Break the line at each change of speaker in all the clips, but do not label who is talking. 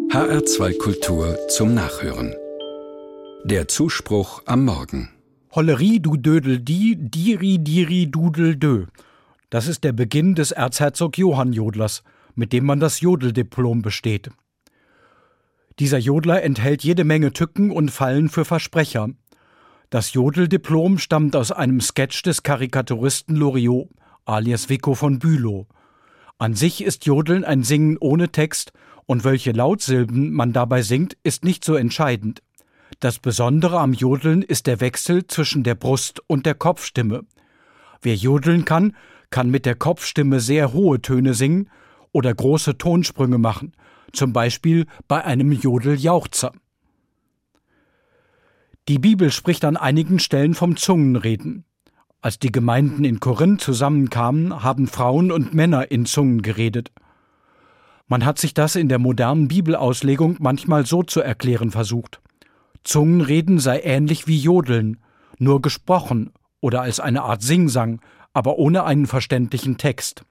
HR2 Kultur zum Nachhören. Der Zuspruch am Morgen.
Holleri du Dödel die, diri diri dudel dö. Das ist der Beginn des Erzherzog Johann Jodlers, mit dem man das Jodeldiplom besteht. Dieser Jodler enthält jede Menge Tücken und Fallen für Versprecher. Das Jodeldiplom stammt aus einem Sketch des Karikaturisten Loriot, alias Vico von Bülow. An sich ist Jodeln ein Singen ohne Text, und welche Lautsilben man dabei singt, ist nicht so entscheidend. Das Besondere am Jodeln ist der Wechsel zwischen der Brust- und der Kopfstimme. Wer jodeln kann, kann mit der Kopfstimme sehr hohe Töne singen oder große Tonsprünge machen, zum Beispiel bei einem Jodeljauchzer. Die Bibel spricht an einigen Stellen vom Zungenreden. Als die Gemeinden in Korinth zusammenkamen, haben Frauen und Männer in Zungen geredet. Man hat sich das in der modernen Bibelauslegung manchmal so zu erklären versucht. Zungenreden sei ähnlich wie Jodeln, nur gesprochen oder als eine Art Singsang, aber ohne einen verständlichen Text.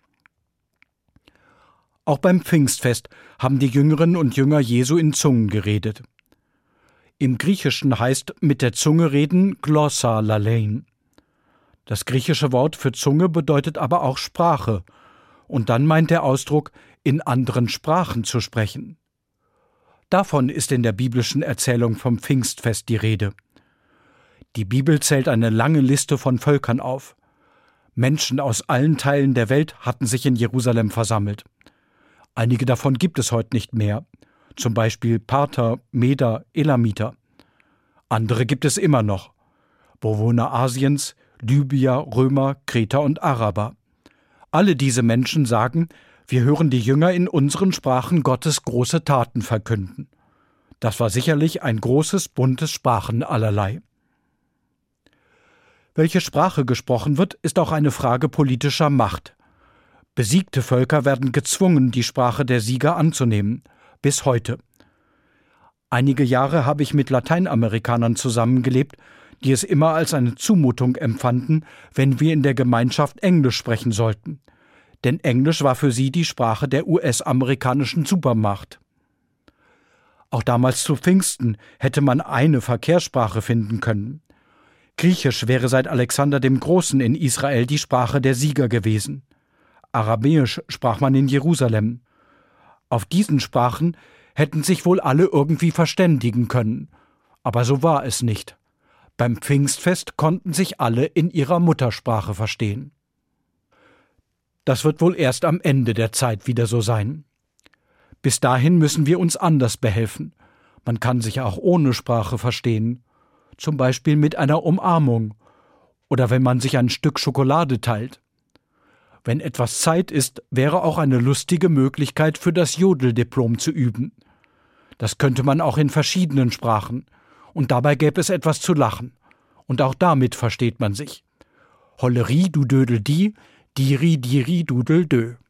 Auch beim Pfingstfest haben die Jüngerinnen und Jünger Jesu in Zungen geredet. Im Griechischen heißt mit der Zunge reden glossolaalein. Das griechische Wort für Zunge bedeutet aber auch Sprache, und dann meint der Ausdruck, in anderen Sprachen zu sprechen. Davon ist in der biblischen Erzählung vom Pfingstfest die Rede. Die Bibel zählt eine lange Liste von Völkern auf. Menschen aus allen Teilen der Welt hatten sich in Jerusalem versammelt. Einige davon gibt es heute nicht mehr, zum Beispiel Parther, Meder, Elamiter. Andere gibt es immer noch, Bewohner Asiens, Libyer, Römer, Kreter und Araber. Alle diese Menschen sagen, wir hören die Jünger in unseren Sprachen Gottes große Taten verkünden. Das war sicherlich ein großes, buntes Sprachen allerlei. Welche Sprache gesprochen wird, ist auch eine Frage politischer Macht. Besiegte Völker werden gezwungen, die Sprache der Sieger anzunehmen, bis heute. Einige Jahre habe ich mit Lateinamerikanern zusammengelebt, die es immer als eine Zumutung empfanden, wenn wir in der Gemeinschaft Englisch sprechen sollten. Denn Englisch war für sie die Sprache der US-amerikanischen Supermacht. Auch damals zu Pfingsten hätte man eine Verkehrssprache finden können. Griechisch wäre seit Alexander dem Großen in Israel die Sprache der Sieger gewesen. Aramäisch sprach man in Jerusalem. Auf diesen Sprachen hätten sich wohl alle irgendwie verständigen können. Aber so war es nicht. Beim Pfingstfest konnten sich alle in ihrer Muttersprache verstehen. Das wird wohl erst am Ende der Zeit wieder so sein. Bis dahin müssen wir uns anders behelfen. Man kann sich auch ohne Sprache verstehen, zum Beispiel mit einer Umarmung oder wenn man sich ein Stück Schokolade teilt. Wenn etwas Zeit ist, wäre auch eine lustige Möglichkeit für das Jodeldiplom zu üben. Das könnte man auch in verschiedenen Sprachen, und dabei gäbe es etwas zu lachen. Und auch damit versteht man sich. Holleri du Dödel die, diri diri dudel dö.